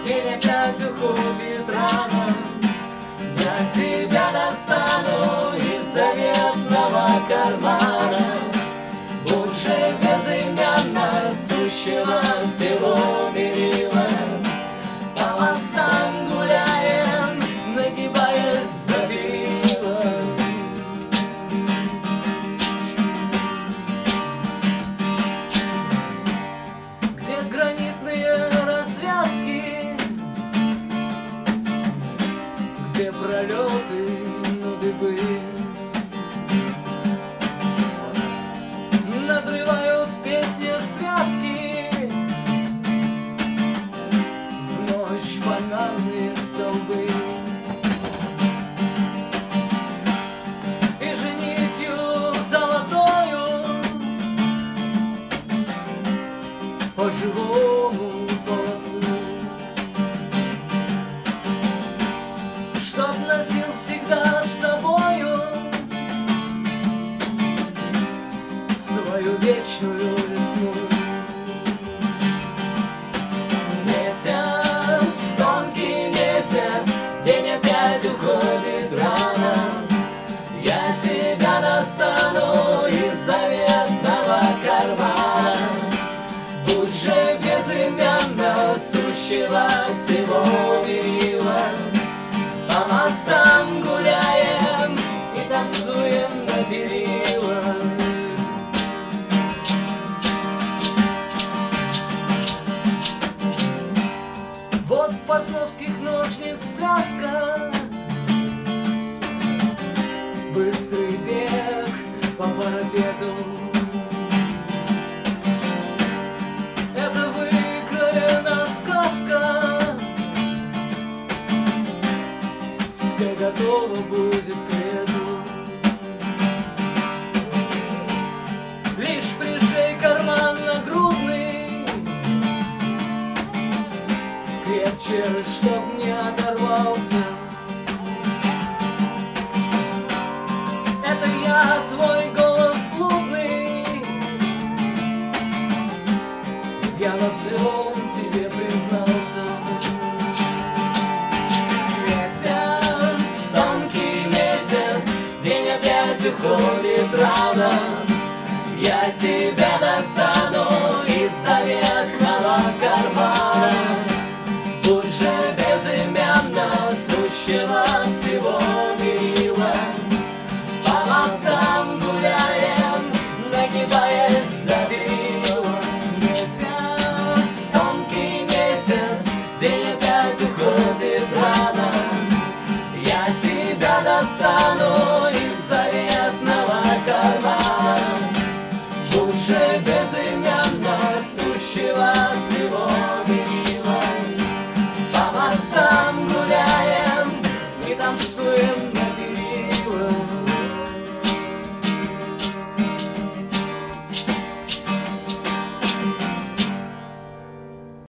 день опять уходит рано. Я тебя достану из заветного кармана. Будь же безымянно сущего всего мерила. По мостам гуляем, нагибаясь за перила. Где гранитные развязки, где пролеты на дыбы, надрывают в песнях связки, в ночь фонарные столбы. И же нитью золотою по живому полотну, чтоб носил всегда с собою свою вечную весну. Месяц, тонкий месяц, день опять уходит рано. Я тебя достану из заветного кармана. Будь же безымянно сущего всего мерила. По мостам гуляем и танцуем на перила. Вот портновских ножниц пляска, быстрый бег по парапету. Это выкроена сказка, все готово будет к лету. Лишь пришей карман нагрудный крепче, чтоб не оторвался. Это я, твой голос блудный, я во всем тебе признался. Месяц, тонкий месяц, день опять уходит рано. Я тебя достану из заветного кармана. Будь же безымянно сущего